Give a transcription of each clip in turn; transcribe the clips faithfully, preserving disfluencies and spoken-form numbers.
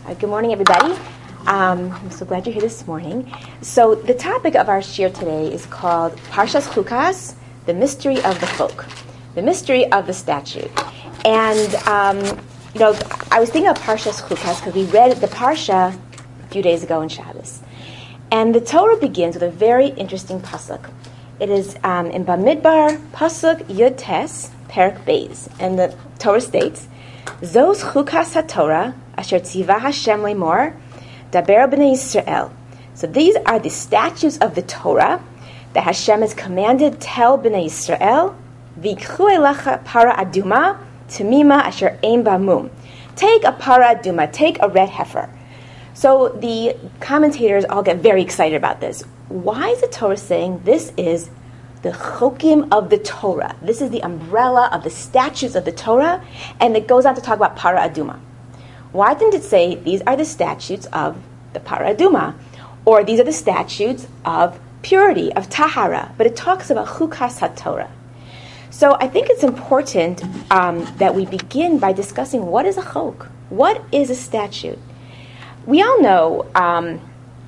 Uh, good morning, everybody. Um, I'm so glad you're here this morning. So the topic of our shir today is called Parshas Chukas, the mystery of the folk, the mystery of the statute. And, um, you know, I was thinking of Parshas Chukas because we read the Parsha a few days ago in Shabbos. And the Torah begins with a very interesting pasuk. It is um, in Bamidbar, pasuk Yud Tes, Perak Beis. And the Torah states, Zos Chukas HaTorah, Asher Tziva Hashem Lemor, Daber B'nai Yisrael. So these are the statutes of the Torah that Hashem has commanded, tell B'nai Yisrael, V'ikchu elecha para aduma, Tamima Asher Ein Bamum. Take a para aduma, take a red heifer. So the commentators all get very excited about this. Why is the Torah saying this is the chokim of the Torah? This is the umbrella of the statutes of the Torah, and it goes on to talk about para aduma. Why didn't it say these are the statutes of the para aduma, or these are the statutes of purity, of tahara? But it talks about chukas haTorah. So I think it's important um, that we begin by discussing what is a chok, what is a statute. We all know um,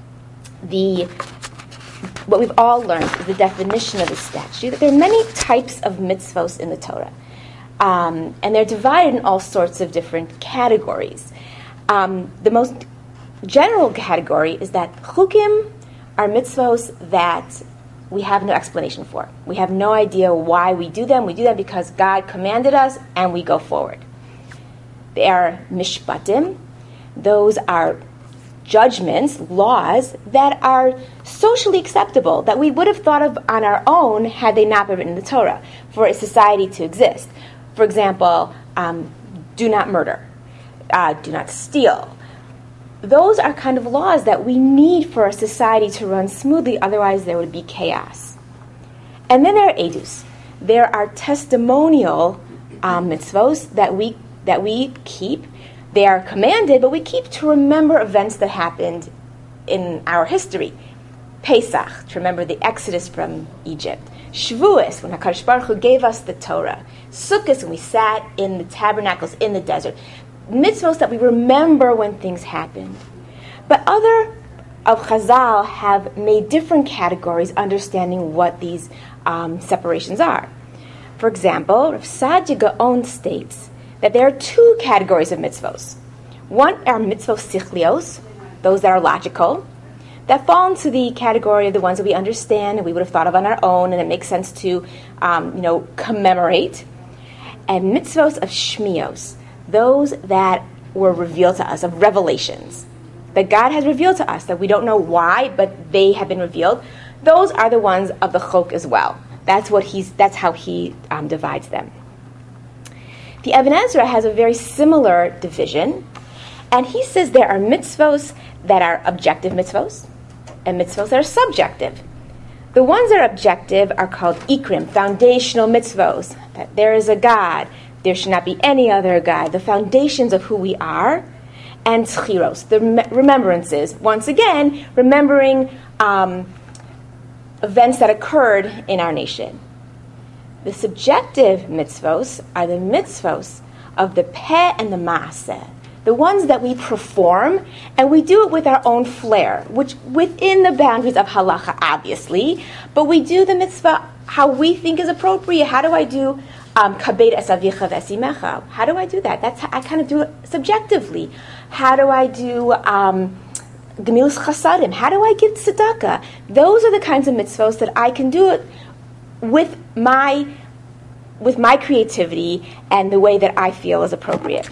the what we've all learned is the definition of a statute, that there are many types of mitzvos in the Torah. Um, and they're divided in all sorts of different categories. Um, the most general category is that chukim are mitzvos that we have no explanation for. We have no idea why we do them. We do them because God commanded us, and we go forward. They are mishpatim. Those are judgments, laws, that are socially acceptable, that we would have thought of on our own had they not been written in the Torah, for a society to exist. For example, um, do not murder, uh, do not steal. Those are kind of laws that we need for a society to run smoothly, otherwise there would be chaos. And then there are edus. There are testimonial um, mitzvos that we that we keep. They are commanded, but we keep to remember events that happened in our history. Pesach, to remember the Exodus from Egypt. Shavuos, when HaKadosh Baruch Hu gave us the Torah. Sukkot, when we sat in the tabernacles in the desert. Mitzvos that we remember when things happened. But other of Chazal have made different categories understanding what these um, separations are. For example, Rav Saadia Gaon states that there are two categories of mitzvos. One are mitzvos sichlios, those that are logical, that fall into the category of the ones that we understand and we would have thought of on our own, and it makes sense to, um, you know, commemorate. And mitzvos of shmios, those that were revealed to us, of revelations, that God has revealed to us, that we don't know why, but they have been revealed. Those are the ones of the chok as well. That's what he's. That's how he um, divides them. The Ibn Ezra has a very similar division, and he says there are mitzvos that are objective mitzvos and mitzvos that are subjective. The ones that are objective are called ikrim, foundational mitzvos, that there is a God, there should not be any other God, the foundations of who we are, and tchiros, the remembrances. Once again, remembering um, events that occurred in our nation. The subjective mitzvos are the mitzvos of the peh and the maaseh, the ones that we perform, and we do it with our own flair, which within the boundaries of halacha, obviously, but we do the mitzvah how we think is appropriate. How do I do kabed es avicha v'esimecha? How do I do that? That's how I kind of do it subjectively. How do I do um, gemilus chasadim? How do I give tzedakah? Those are the kinds of mitzvos that I can do it with my with my creativity and the way that I feel is appropriate.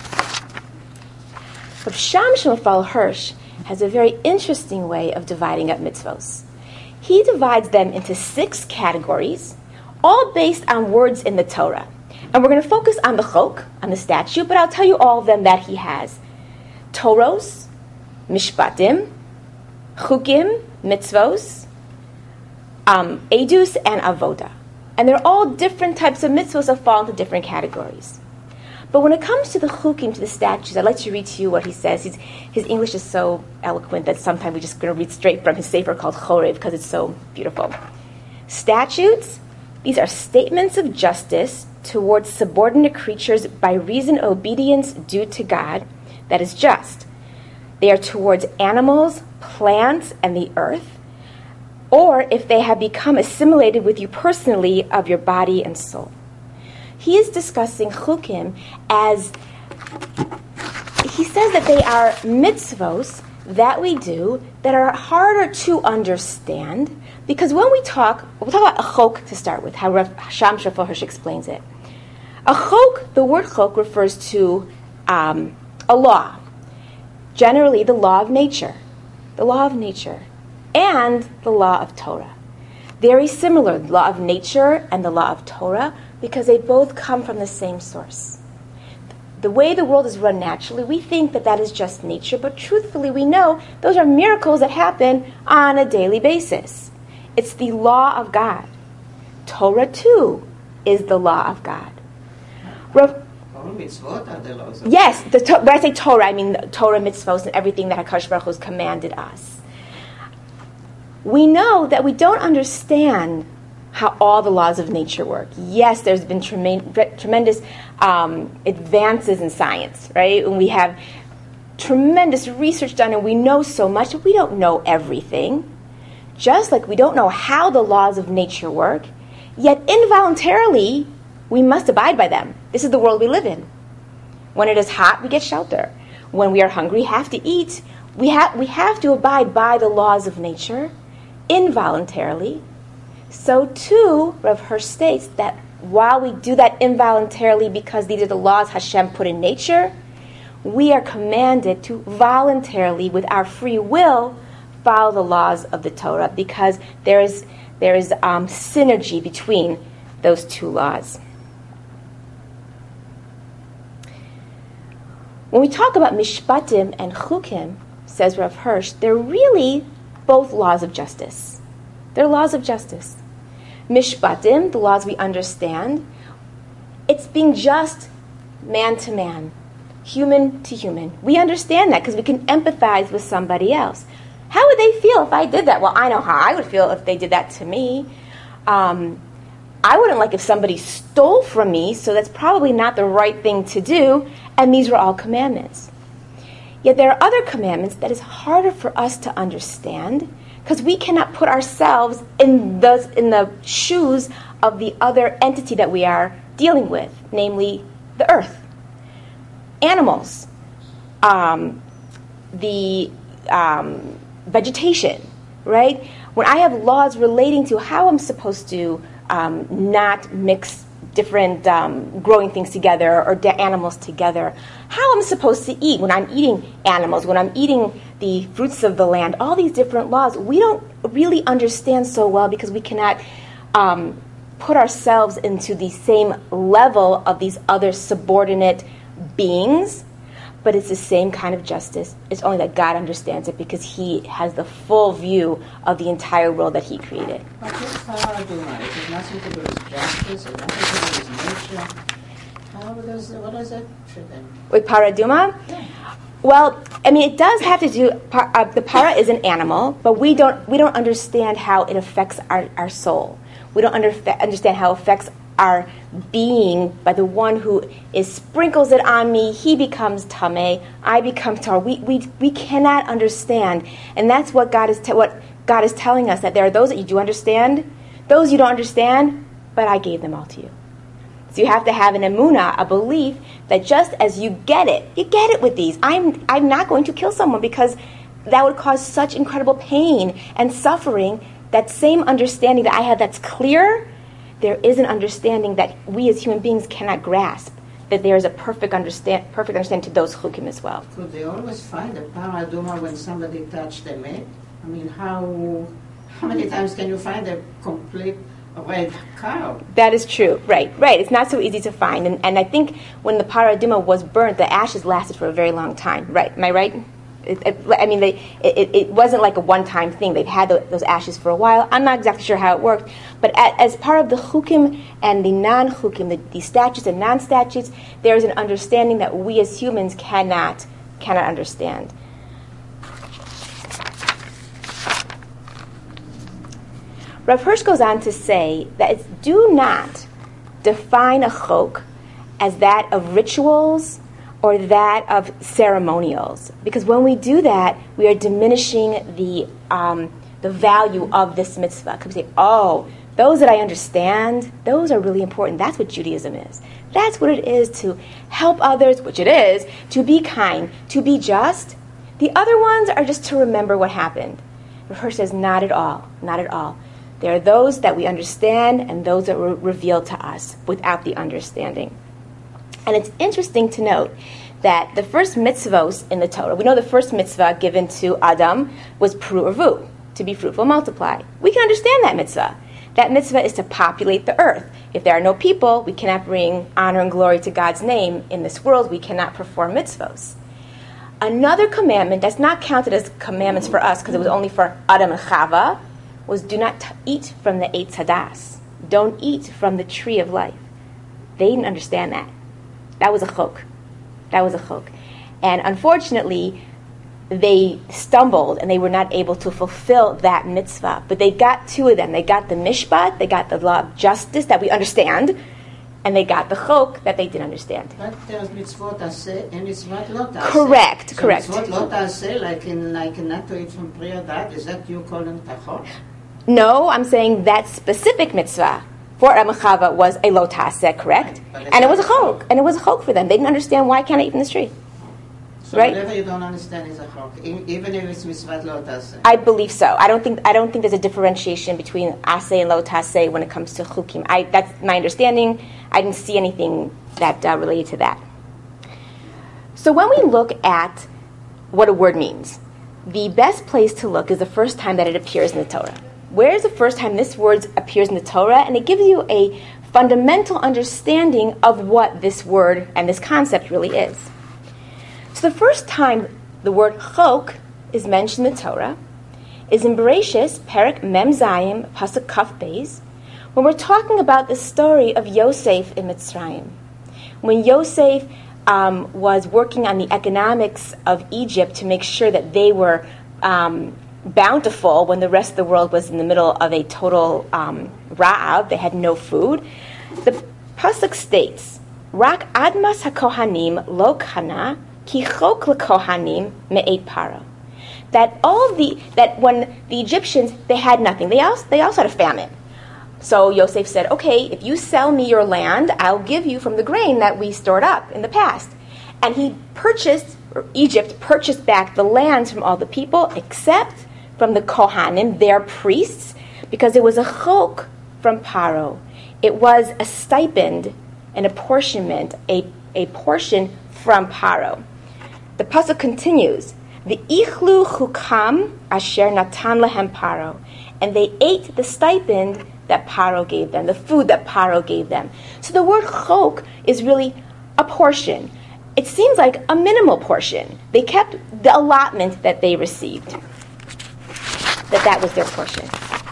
Rav Shams Shmuel Hirsch has a very interesting way of dividing up mitzvos. He divides them into six categories, all based on words in the Torah. And we're going to focus on the chok, on the statute, but I'll tell you all of them that he has. Toros, mishpatim, chukim, mitzvos, Um, edus and avoda. And they're all different types of mitzvahs that fall into different categories. But when it comes to the chukim, to the statutes, I'd like to read to you what he says. He's, his English is so eloquent that sometimes we're just going to read straight from his sefer called Chorev because it's so beautiful. Statutes, these are statements of justice towards subordinate creatures by reason of obedience due to God that is just. they are towards animals, plants, and the earth, or if they have become assimilated with you personally of your body and soul. He is discussing chukim as, he says that they are mitzvos that we do that are harder to understand, because when we talk, we'll talk about a chok to start with, how Rav Sham Shafar Hirsch explains it. A chok, the word chok refers to um, a law, generally the law of nature, the law of nature, and the law of Torah. Very similar, the law of nature and the law of Torah, because they both come from the same source. The way the world is run naturally, we think that that is just nature, but truthfully we know those are miracles that happen on a daily basis. It's the law of God. Torah, too, is the law of God. Rav, All mitzvot are the laws of yes, the, when I say Torah, I mean Torah, mitzvot, and everything that HaKadosh Baruch Hu has commanded us. We know that we don't understand how all the laws of nature work. Yes, there's been trem- tremendous um, advances in science, right? And we have tremendous research done, and we know so much, but we don't know everything. Just like we don't know how the laws of nature work, yet involuntarily, we must abide by them. This is the world we live in. When it is hot, we get shelter. When we are hungry, have to eat. We have we have to abide by the laws of nature involuntarily. So too, Rav Hirsch states that while we do that involuntarily because these are the laws Hashem put in nature, we are commanded to voluntarily, with our free will, follow the laws of the Torah, because there is there is um, synergy between those two laws. When we talk about mishpatim and chukim, says Rav Hirsch, they're really both laws of justice. They're laws of justice. Mishpatim, the laws we understand, it's being just man to man, human to human. We understand that because we can empathize with somebody else. How would they feel if I did that? Well, I know how I would feel if they did that to me. Um, I wouldn't like if somebody stole from me, so that's probably not the right thing to do, and these were all commandments. Yet there are other commandments that is harder for us to understand because we cannot put ourselves in the, in the shoes of the other entity that we are dealing with, namely the earth, animals, um, the um, vegetation, right? When I have laws relating to how I'm supposed to um, not mix different um, growing things together or de- animals together, how I'm supposed to eat when I'm eating animals, when I'm eating the fruits of the land, all these different laws, we don't really understand so well because we cannot um, put ourselves into the same level of these other subordinate beings. But it's the same kind of justice. It's only that God understands it because He has the full view of the entire world that He created. But this paraduma, it has nothing to do with justice, it has nothing to do with nature. How does, what does that fit in? With paraduma? Yeah. Well, I mean, it does have to do. Par, uh, the para is an animal, but we don't we don't understand how it affects our, our soul. We don't under, understand how it affects our being by the one who is sprinkles it on me. He becomes tameh. I become tar. We we we cannot understand, and that's what God is te- what God is telling us, that there are those that you do understand, those you don't understand, but I gave them all to you. So you have to have an emunah, a belief that just as you get it, you get it with these. I'm I'm not going to kill someone because that would cause such incredible pain and suffering. That same understanding that I have that's clear, there is an understanding that we as human beings cannot grasp, that there is a perfect understand, perfect understanding to those chukim as well. Could they always find a paraduma when somebody touched the meat? I mean, how how many times can you find a complete red cow? That is true, right, right. It's not so easy to find. And, and I think when the paraduma was burnt, the ashes lasted for a very long time, right? Am I right? It, it, I mean, they, it, it wasn't like a one-time thing. They've had the, those ashes for a while. I'm not exactly sure how it worked. But at, as part of the chukim and the non-chukim, the, the statutes and non-statutes, there is an understanding that we as humans cannot cannot understand. Rav Hirsch goes on to say that it's, do not define a chok as that of rituals, or that of ceremonials. Because when we do that, we are diminishing the um, the value of this mitzvah. Because we say, oh, those that I understand, those are really important. That's what Judaism is. That's what it is to help others, which it is, to be kind, to be just. The other ones are just to remember what happened. Rav says, not at all, not at all. There are those that we understand and those that were revealed to us without the understanding. And it's interesting to note that the first mitzvos in the Torah, we know the first mitzvah given to Adam was Pru Urvu, to be fruitful, multiply. We can understand that mitzvah. That mitzvah is to populate the earth. If there are no people, we cannot bring honor and glory to God's name in this world. We cannot perform mitzvos. Another commandment that's not counted as commandments for us because it was only for Adam and Chava was do not t- eat from the Eitz Hadas. Don't eat from the tree of life. They didn't understand that. That was a chok. That was a chok. And unfortunately, they stumbled and they were not able to fulfill that mitzvah. But they got two of them. They got the mishpat, they got the law of justice that we understand, and they got the chok that they didn't understand. But there's mitzvot aseh and mitzvot lo taseh. Correct, so correct. Mitzvot lo taseh, like in like not to eat from Pri Hadat, is that you calling it a chok? No, I'm saying that specific mitzvah for Adam and Chava was a lo taseh, correct? Right, and it was a chok, and it was a chok for them. They didn't understand why can't I eat from this tree. So right? whatever you don't understand is a chok, even if it's mitzvot lo taseh. I believe so. I don't think I don't think there's a differentiation between aseh and lo taseh when it comes to chukim. I that's my understanding. I didn't see anything that uh, related to that. So when we look at what a word means, the best place to look is the first time that it appears in the Torah. Where is the first time this word appears in the Torah? And it gives you a fundamental understanding of what this word and this concept really is. So the first time the word chok is mentioned in the Torah is in Bereshis, Perek Mem Zayim, Pasuk Kaf Beis, when we're talking about the story of Yosef in Mitzrayim. When Yosef um, was working on the economics of Egypt to make sure that they were um, bountiful when the rest of the world was in the middle of a total um, ra'av, they had no food, the Pasuk states, Rak admas hakohanim lo kana ki chok lekohanim me'et paro. That all the that when the Egyptians, they had nothing. They also they also had a famine. So Yosef said, okay, if you sell me your land, I'll give you from the grain that we stored up in the past. And he purchased, or Egypt purchased back the lands from all the people except from the Kohanim, their priests, because it was a chok from Paro. It was a stipend, an apportionment, a, a portion from Paro. The pasuk continues, the ichlu chukam asher natan lehem Paro, and they ate the stipend that Paro gave them, the food that Paro gave them. So the word chok is really a portion. It seems like a minimal portion. They kept the allotment that they received, that that was their portion.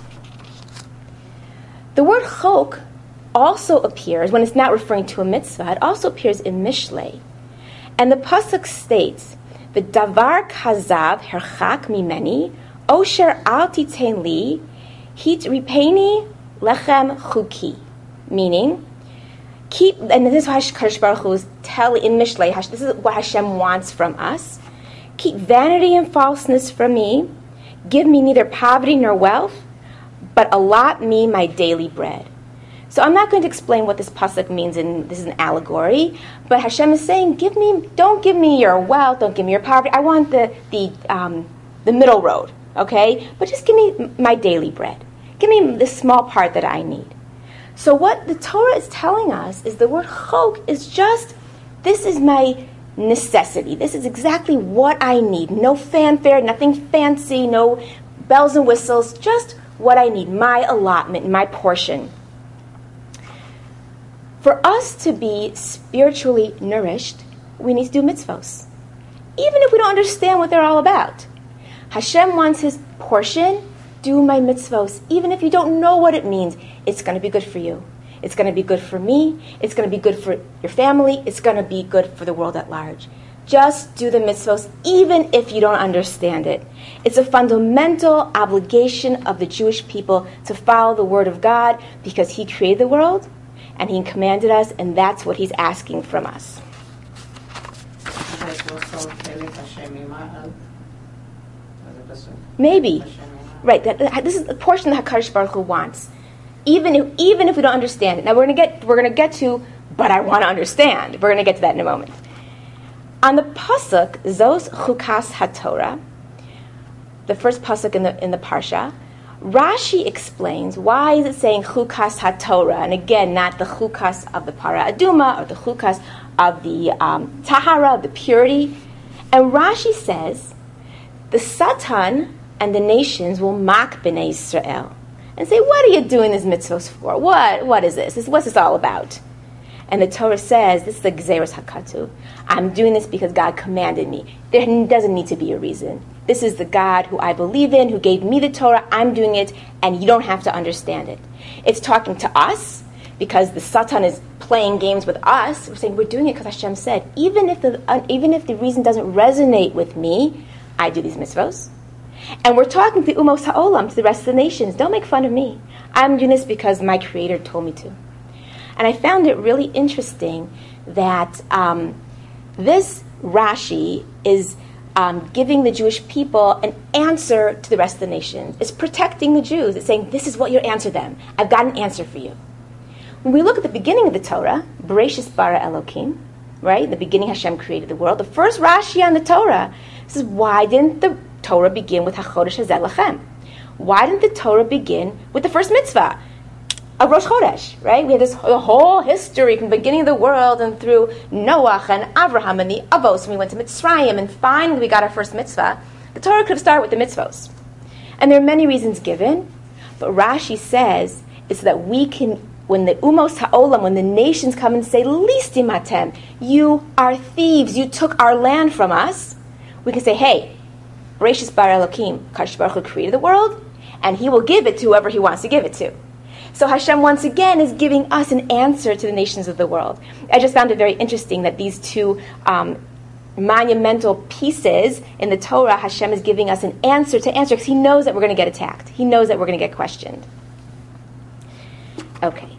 The word chok also appears, when it's not referring to a mitzvah, it also appears in Mishlei. And the pasuk states, the davar kazav herchak mimeni, osher al titein li, hit ripeni lechem chuki. Meaning, keep, and this is what Kadosh Baruch Hu is telling in Mishlei, this is what Hashem wants from us. Keep vanity and falseness from me, give me neither poverty nor wealth, but allot me my daily bread. So I'm not going to explain what this pasuk means, and this is an allegory, but Hashem is saying, "Give me, don't give me your wealth, don't give me your poverty. I want the the um, the middle road, okay? But just give me my daily bread. Give me the small part that I need." So what the Torah is telling us is the word chok is just, this is my necessity. This is exactly what I need. No fanfare, nothing fancy, no bells and whistles, just what I need, my allotment, my portion. For us to be spiritually nourished, we need to do mitzvos, even if we don't understand what they're all about. Hashem wants his portion, do my mitzvos. Even if you don't know what it means, it's going to be good for you. It's going to be good for me. It's going to be good for your family. It's going to be good for the world at large. Just do the mitzvos, even if you don't understand it. It's a fundamental obligation of the Jewish people to follow the word of God because he created the world and he commanded us, and that's what he's asking from us. סוף חלק השם ממעל. זה פסוק. Maybe. השם ממעל. Right, that, that- this is the portion that HaKadosh Baruch Hu wants. Even if, even if we don't understand it. Now we're going to get we're going to get to, but I want to understand. We're going to get to that in a moment. On the pasuk, Zos Chukas HaTorah, the first pasuk in the in the parsha, Rashi explains why is it saying Chukas HaTorah, and again, not the Chukas of the Para Aduma or the Chukas of the um, Tahara, the purity. And Rashi says, the Satan and the nations will mock Bnei Israel and say, what are you doing these mitzvos for? What What is this? this? What's this all about? And the Torah says, this is the Gzeros HaKatu. I'm doing this because God commanded me. There doesn't need to be a reason. This is the God who I believe in, who gave me the Torah. I'm doing it, and you don't have to understand it. It's talking to us, because the Satan is playing games with us. We're saying we're doing it because Hashem said, even if the uh, even if the reason doesn't resonate with me, I do these mitzvos. And we're talking to Umos Ha'olam, to the rest of the nations. Don't make fun of me. I'm doing this because my Creator told me to. And I found it really interesting that um, this Rashi is um, giving the Jewish people an answer to the rest of the nations. It's protecting the Jews. It's saying, this is what you answer them. I've got an answer for you. When we look at the beginning of the Torah, Bereshis bara Elokim, right? In the beginning, Hashem created the world. The first Rashi on the Torah says, why didn't the Torah begin with HaChodesh Hazeh Lachem? Why didn't the Torah begin with the first mitzvah of Rosh Chodesh, right? We have this the whole history from the beginning of the world and through Noach and Abraham and the Avos, and we went to Mitzrayim, and finally we got our first mitzvah. The Torah could have started with the mitzvos. And there are many reasons given, but Rashi says it's so that we can, when the Umos Ha'olam, when the nations come and say, Listim Atem, you are thieves, you took our land from us, we can say, hey, Bereshis bara Elokim, Kadosh Baruch Hu created the world, and he will give it to whoever he wants to give it to. So Hashem, once again, is giving us an answer to the nations of the world. I just found it very interesting that these two um, monumental pieces in the Torah, Hashem is giving us an answer to answer, because he knows that we're going to get attacked. He knows that we're going to get questioned. Okay.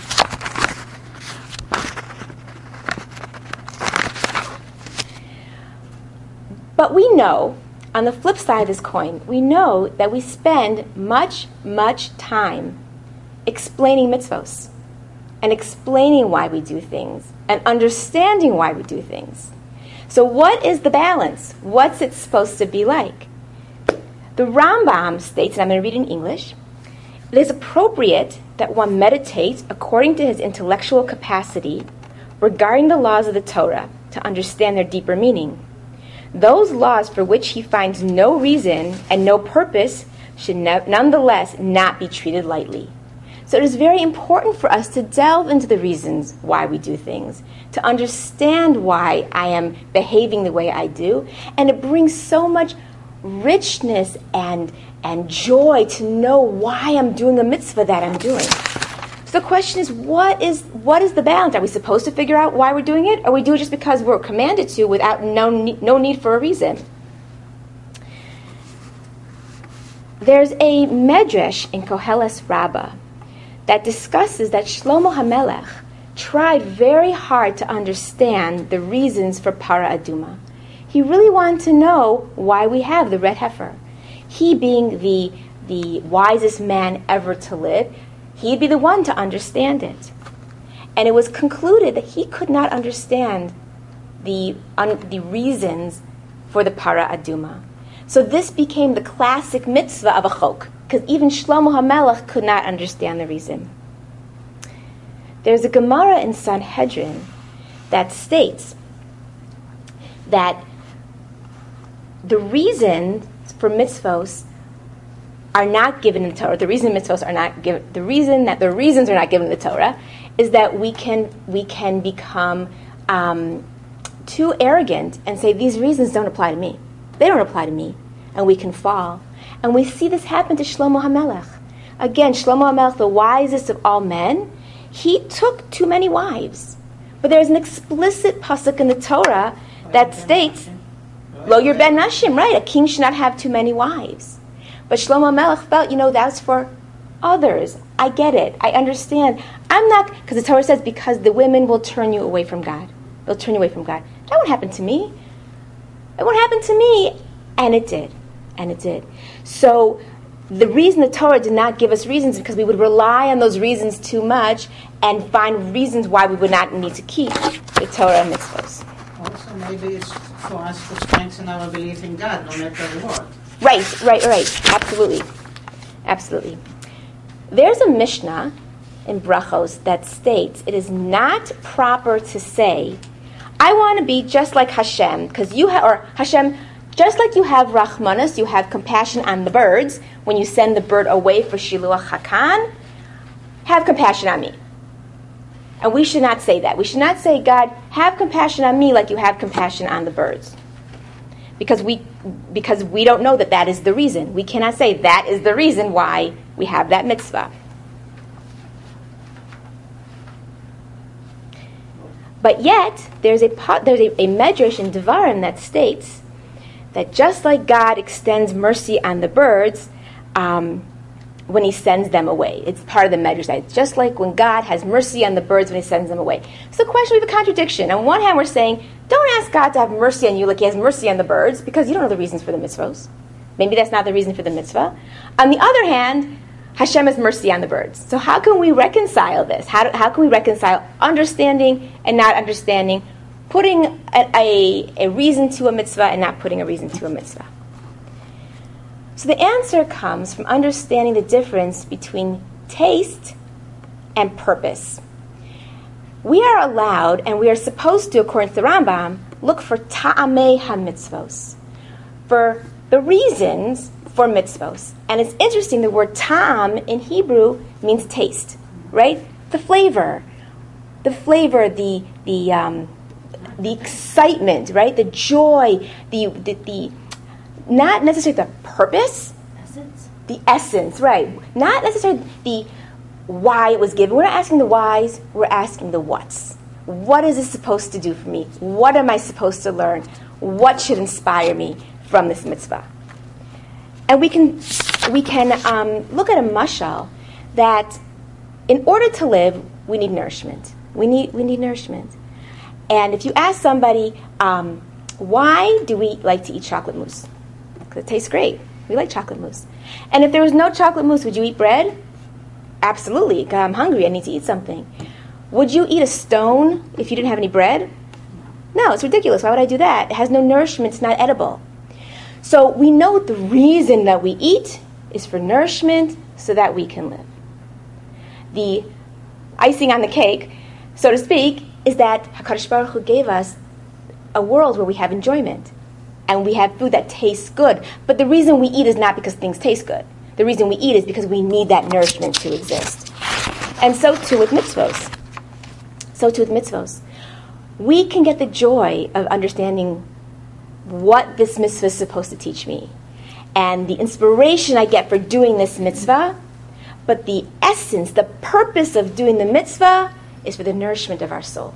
But we know, on the flip side of this coin, we know that we spend much, much time explaining mitzvos and explaining why we do things and understanding why we do things. So what is the balance? What's it supposed to be like? The Rambam states, and I'm going to read in English, it is appropriate that one meditates according to his intellectual capacity regarding the laws of the Torah to understand their deeper meaning. Those laws for which he finds no reason and no purpose should ne- nonetheless not be treated lightly. So it is very important for us to delve into the reasons why we do things, to understand why I am behaving the way I do, and it brings so much richness and, and joy to know why I'm doing a mitzvah that I'm doing. So the question is, what is what is the balance? Are we supposed to figure out why we're doing it, or we do it just because we're commanded to without no, no need for a reason? There's a medrash in Koheles Rabbah that discusses that Shlomo HaMelech tried very hard to understand the reasons for Para Aduma. He really wanted to know why we have the red heifer. He being the, the wisest man ever to live, he'd be the one to understand it. And it was concluded that he could not understand the, un, the reasons for the Para Aduma. So this became the classic mitzvah of a chok, because even Shlomo HaMelech could not understand the reason. There's a Gemara in Sanhedrin that states that the reasons for mitzvos are not given in the Torah. The reason mitzvos are not given. The reason that the reasons are not given in the Torah is that we can we can become um, too arrogant and say these reasons don't apply to me. They don't apply to me, and we can fall. And we see this happen to Shlomo HaMelech. Again, Shlomo HaMelech, the wisest of all men, he took too many wives. But there's an explicit pasuk in the Torah that states, Lo Yirben Nashim, right? A king should not have too many wives. But Shlomo HaMelech felt, you know, that's for others. I get it. I understand. I'm not, because the Torah says, because the women will turn you away from God. They'll turn you away from God. That won't happen to me. It won't happen to me. And it did. And it did. So the reason the Torah did not give us reasons is because we would rely on those reasons too much and find reasons why we would not need to keep the Torah and mitzvahs. Also, maybe it's for us to strengthen our belief in God, no matter what. Right, right, right. Absolutely. Absolutely. There's a Mishnah in Brachos that states it is not proper to say, I want to be just like Hashem, because you have, or Hashem, just like you have Rachmanas, you have compassion on the birds, when you send the bird away for Shiluach HaKan, have compassion on me. And we should not say that. We should not say, God, have compassion on me like you have compassion on the birds. Because we because we don't know that that is the reason. We cannot say that is the reason why we have that mitzvah. But yet, there's a there's a, a medrash in Devarim that states that just like God extends mercy on the birds, um, when he sends them away. It's part of the medrash. It's just like when God has mercy on the birds when he sends them away. So the question, we have a contradiction. On one hand, we're saying, don't ask God to have mercy on you like he has mercy on the birds, because you don't know the reasons for the mitzvahs. Maybe that's not the reason for the mitzvah. On the other hand, Hashem has mercy on the birds. So how can we reconcile this? How, do, how can we reconcile understanding and not understanding, putting a, a, a reason to a mitzvah and not putting a reason to a mitzvah? So the answer comes from understanding the difference between taste and purpose. We are allowed, and we are supposed to, according to the Rambam, look for ta'amei ha-mitzvos, for the reasons for mitzvos. And it's interesting, the word ta'am in Hebrew means taste, right? The flavor, the flavor, the the um, the excitement, right? The joy, the the, the not necessarily the purpose, essence. The essence, right? Not necessarily the why it was given. We're not asking the whys, we're asking the whats. What is this supposed to do for me? What am I supposed to learn? What should inspire me from this mitzvah? And we can we can um, look at a mashal that in order to live, we need nourishment. We need we need nourishment. And if you ask somebody, um, why do we like to eat chocolate mousse? Because it tastes great. We like chocolate mousse. And if there was no chocolate mousse, would you eat bread? Absolutely. God, I'm hungry. I need to eat something. Would you eat a stone if you didn't have any bread? No, it's ridiculous. Why would I do that? It has no nourishment. It's not edible. So we know the reason that we eat is for nourishment so that we can live. The icing on the cake, so to speak, is that HaKadosh Baruch Hu gave us a world where we have enjoyment. And we have food that tastes good. But the reason we eat is not because things taste good. The reason we eat is because we need that nourishment to exist. And so too with mitzvos. So too with mitzvos. We can get the joy of understanding what this mitzvah is supposed to teach me. And the inspiration I get for doing this mitzvah. But the essence, the purpose of doing the mitzvah is for the nourishment of our soul.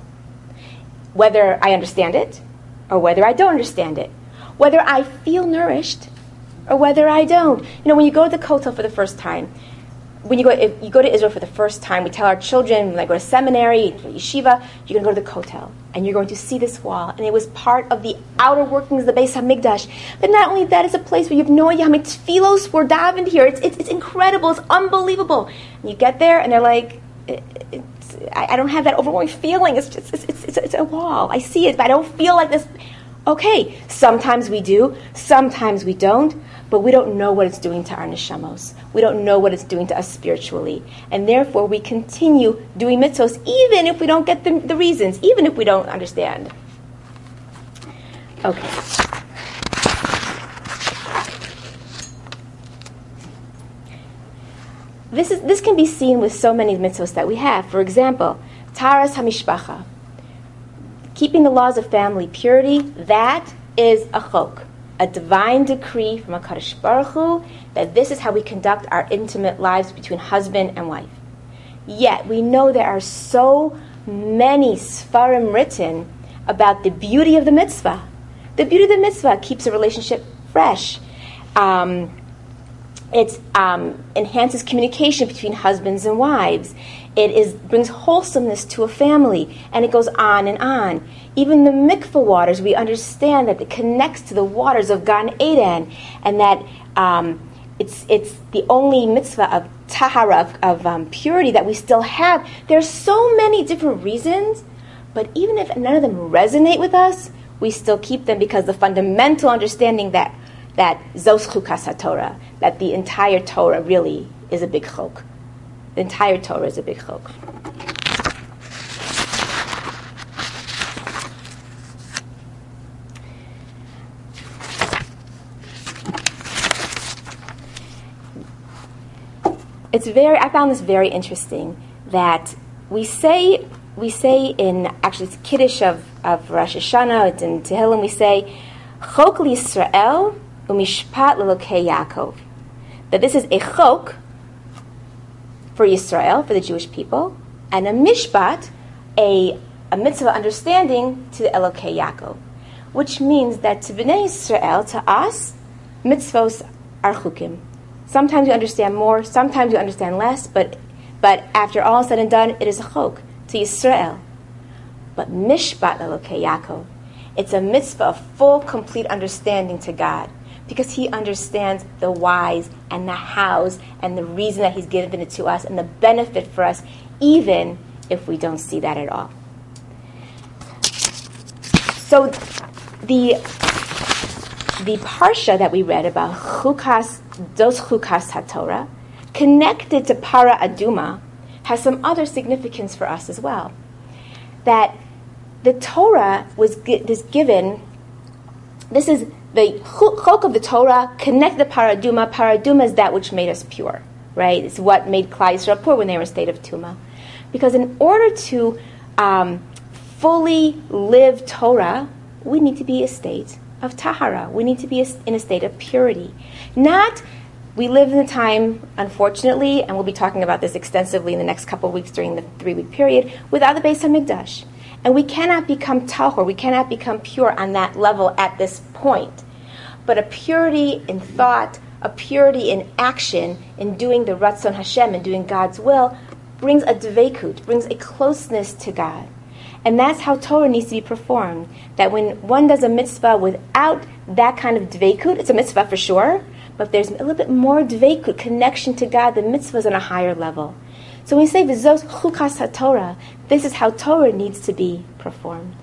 Whether I understand it or whether I don't understand it. Whether I feel nourished or whether I don't. You know, when you go to the Kotel for the first time, when you go if you go to Israel for the first time, we tell our children, when they go to seminary, yeshiva, you're going to go to the Kotel, and you're going to see this wall. And it was part of the outer workings of the Beis HaMikdash. But not only that, it's a place where you have no idea how many tefillos were davened here. It's, it's, it's incredible. It's unbelievable. And you get there, and they're like, it, it's, I, I don't have that overwhelming feeling. It's just it's, it's, it's, it's a wall. I see it, but I don't feel like this. Okay, sometimes we do, sometimes we don't, but we don't know what it's doing to our neshamos. We don't know what it's doing to us spiritually. And therefore, we continue doing mitzvos, even if we don't get the, the reasons, even if we don't understand. Okay. This is this can be seen with so many mitzvos that we have. For example, Taras HaMishpacha. Keeping the laws of family purity, that is a chok, a divine decree from HaKadosh Baruch Hu, that this is how we conduct our intimate lives between husband and wife. Yet, we know there are so many Sfarim written about the beauty of the mitzvah. The beauty of the mitzvah keeps a relationship fresh. Um, it um, enhances communication between husbands and wives. It is brings wholesomeness to a family, and it goes on and on. Even the mikveh waters, we understand that it connects to the waters of Gan Eden, and that um, it's it's the only mitzvah of tahara, of, of um, purity, that we still have. There's so many different reasons, but even if none of them resonate with us, we still keep them because the fundamental understanding that that zos chukas haTorah, that the entire Torah really is a big chok. The entire Torah is a big chok. It's very. I found this very interesting that we say we say in actually it's Kiddush of, of Rosh Hashanah. It's in Tehillim. We say Chok l'Yisrael u'mishpat l'Elokei Yaakov. That this is a chok for Yisrael, for the Jewish people, and a mishpat, a a mitzvah understanding to the Elokei Yaakov, which means that to Bnei Yisrael, to us, mitzvos are chukim. Sometimes you understand more, sometimes you understand less, but but after all is said and done, it is a chok to Yisrael. But mishpat Elokei Yaakov, it's a mitzvah of full, complete understanding to God, because He understands the whys and the hows and the reason that He's given it to us and the benefit for us, even if we don't see that at all. So the the parsha that we read about chukas, those chukas haTorah, connected to para aduma, has some other significance for us as well. That the Torah was is given. This is the chok of the Torah connected to para aduma. Para aduma is that which made us pure, right? It's what made Klal Yisrael pure when they were in a state of tuma. Because in order to um, fully live Torah, we need to be a state of tahara. We need to be in a state of purity. Not, we live in a time, unfortunately, and we'll be talking about this extensively in the next couple of weeks during the three-week period, without the Beis HaMikdash. And we cannot become tahor, we cannot become pure on that level at this point. But a purity in thought, a purity in action, in doing the Ratzon Hashem, and doing God's will, brings a dveikut, brings a closeness to God. And that's how Torah needs to be performed. That when one does a mitzvah without that kind of dveikut, it's a mitzvah for sure, but there's a little bit more dveikut, connection to God, the mitzvah is on a higher level. So when we say v'zos chukas haTorah, this is how Torah needs to be performed.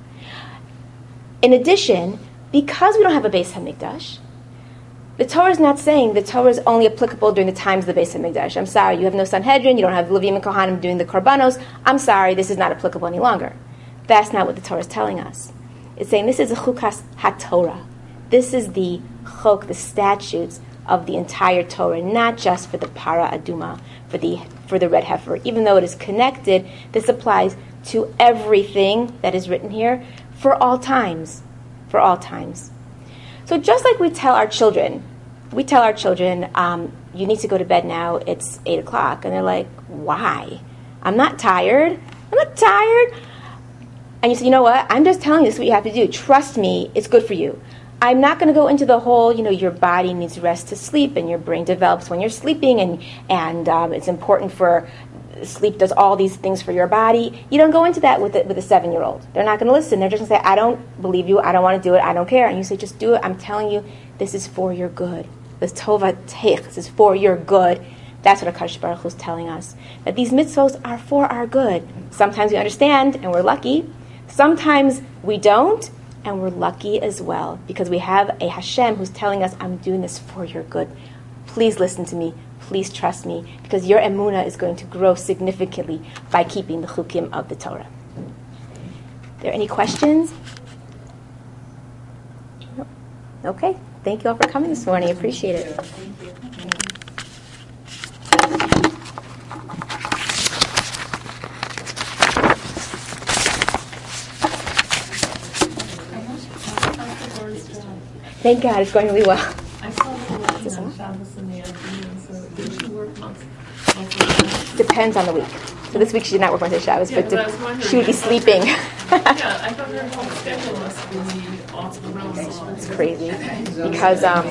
In addition, because we don't have a Beis HaMikdash, the Torah is not saying the Torah is only applicable during the times of the Beis HaMikdash. I'm sorry, you have no Sanhedrin, you don't have Levim and Kohanim doing the Korbanos. I'm sorry, this is not applicable any longer. That's not what the Torah is telling us. It's saying this is a chukas haTorah. This is the chok, the statutes of the entire Torah, not just for the para aduma, for the for the red heifer. Even though it is connected, this applies to everything that is written here for all times. For all times. So just like we tell our children, we tell our children, um, you need to go to bed now, it's eight o'clock. And they're like, why? I'm not tired. I'm not tired. And you say, you know what? I'm just telling you this is what you have to do. Trust me, it's good for you. I'm not going to go into the whole, you know, your body needs rest to sleep and your brain develops when you're sleeping and, and um, it's important for, sleep does all these things for your body. You don't go into that with a, with a seven-year-old. They're not going to listen. They're just going to say, I don't believe you. I don't want to do it. I don't care. And you say, just do it. I'm telling you, this is for your good. This tova teich, this is for your good. That's what HaKadosh Baruch Hu is telling us. That these mitzvos are for our good. Sometimes we understand and we're lucky. Sometimes we don't, and we're lucky as well, because we have a Hashem who's telling us, I'm doing this for your good. Please listen to me. Please trust me, because your emunah is going to grow significantly by keeping the chukim of the Torah. Are there any questions? No. Okay. Thank you all for coming this morning. I appreciate it. Thank God, it's going really well. I saw the lady on Shabbos and the afternoon, so did she work months? months Depends on the week. So this week she did not work Wednesday Shabbos, yeah, but, but de- she would be sleeping. yeah, I thought her whole schedule must be off the rails. It's crazy because um,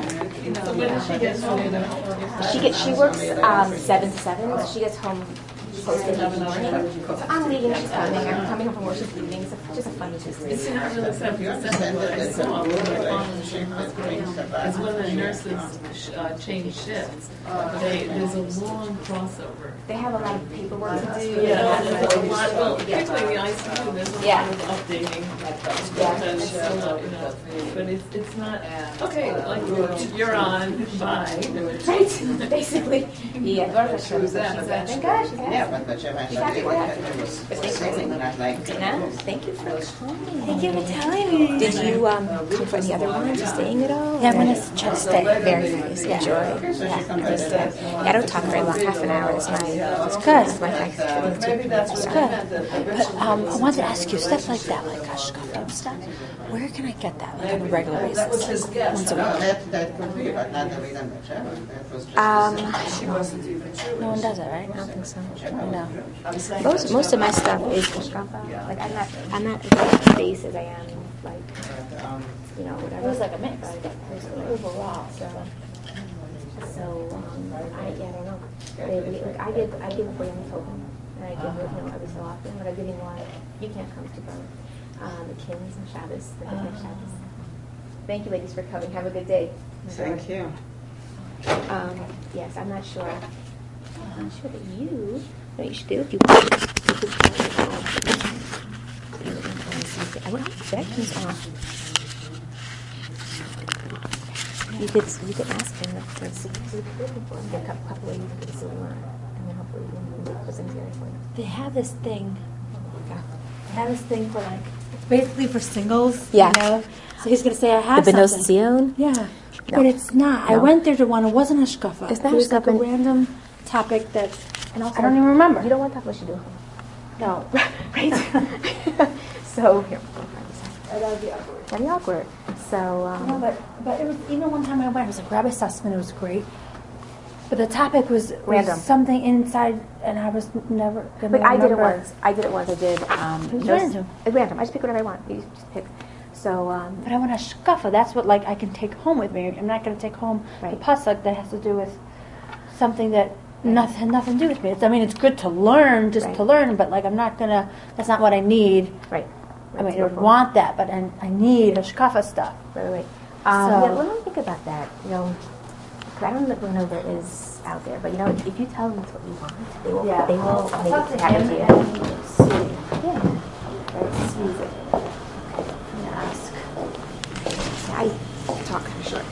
So when does she get home? she gets she works um, seven to seven. So she gets home hosting each morning. So I'm leaving, she's coming. I'm coming home from work, she's leaving. So it's just a funny It's business. not really something what I saw when I found in the hospital is when the nurses uh, change shifts, they, there's a long crossover. They have a lot of paperwork to do. Yeah, there's a lot, well, particularly the I C U, there's a lot Yeah. of updating. Yeah. And so, you know, but it's, it's not, okay, like, you're on, bye. Right, basically. Yeah, Baruch Hashem. She's uh, thank God. She's Yeah, but but eventually it was sailing, not like. No, thank you for coming. Thank you for telling me. Did you um, come for any other ones? You staying at all? Yeah, I'm going to try to stay. Very nice. Enjoy. Yeah, just, uh, I don't talk very long. Half an hour is my. It's good. That's my next. It's good. But um, I wanted to ask you, stuff like that, like hashkafa stuff, where can I get that, like on a regular basis? Like once a No, week? that, that could be, but not the way that much. That was just. Um, No one does it, right? I don't think so. I know. Most most of my stuff is hashkafa. Like I'm not I'm not as base as I am like you know whatever. It was like a mix. Overall, so so um, I yeah I don't know. They, we, like, I give I give away on token and I give it you know every so often, but I'm giving one. You can't come to both. Um, the Kins and Shabbos, the Kins Shabbos. Thank you, ladies, for coming. Have a good day. Thank you. Um, yes, I'm not sure. I'm sure that you, what you should do if you want. I would have vacuums off. You could, you could ask them to see what they're looking for. Get a couple, couple ways to see what you want. And then hopefully you can put things together for you. They have this thing. Yeah. They have this thing for like, it's basically for singles. Yeah. You know? So he's going to say, I have The Benos something. Zion? Yeah. No. But it's not. I No. went there to one. It wasn't a shkafa. It's not It was like a hashkafa. random topic that And also, I don't even remember. You don't want that, what you do. No. Right? So, here. That would be awkward. That'd be awkward. So, um, No, but but it was even one time I went. It was like Rabbi Sussman. It was great, but the topic was, was Random. something inside, and I was never going to But I did it remember. once. I did it once. I did. Um, It was no- random. It's random. I just pick whatever I want. You just pick. So, um, But I want a shkafa. That's what like I can take home with me. I'm not going to take home Right. the pasuk that has to do with something that nothing had nothing to do with me. It's, I mean, it's good to learn, just Right. to learn, but like I'm not gonna. That's not what I need. right. I mean, I would want that, but I, I need a shkafa stuff. Right, right. Um, So- yeah, let me think about that. You know, 'cause I don't know if there is out there, but you know, if you tell them that's what you want, they will. Yeah. They will I'll make talk it to happen him to you. and see. Yeah. Right. See it. I'm gonna ask. I talk kind of short.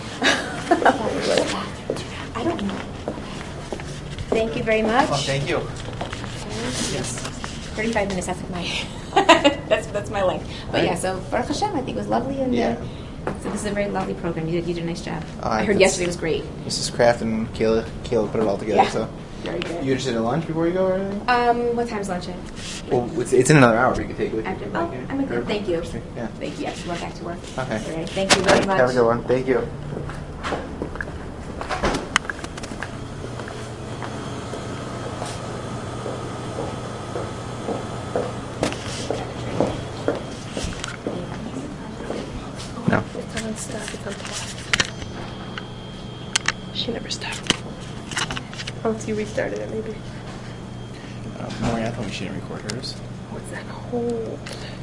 I don't know. Thank you very much. Well, thank you. Thirty-five minutes. That's my. that's that's my length. But yeah, so Baruch Hashem, I think it was lovely, and Yeah. uh, so this is a very lovely program. You did you did a nice job. Uh, I heard it's- yesterday was great. Missus Kraft and Kayla, Kayla put it all together. Yeah. So Very good. you interested in lunch before you go or anything? Um, what time's lunch at? Well, it's, it's in another hour, but you can take it with you. After, oh, I'm a good. Thank you. Yeah. Thank you. I have to go back to work. Okay. All right. Thank you very much. Have a good one. Thank you. No. It's on stop. It's on top. She never stopped. Unless you restarted it, maybe. Um, Maureen, I thought she didn't record hers. What's that hold?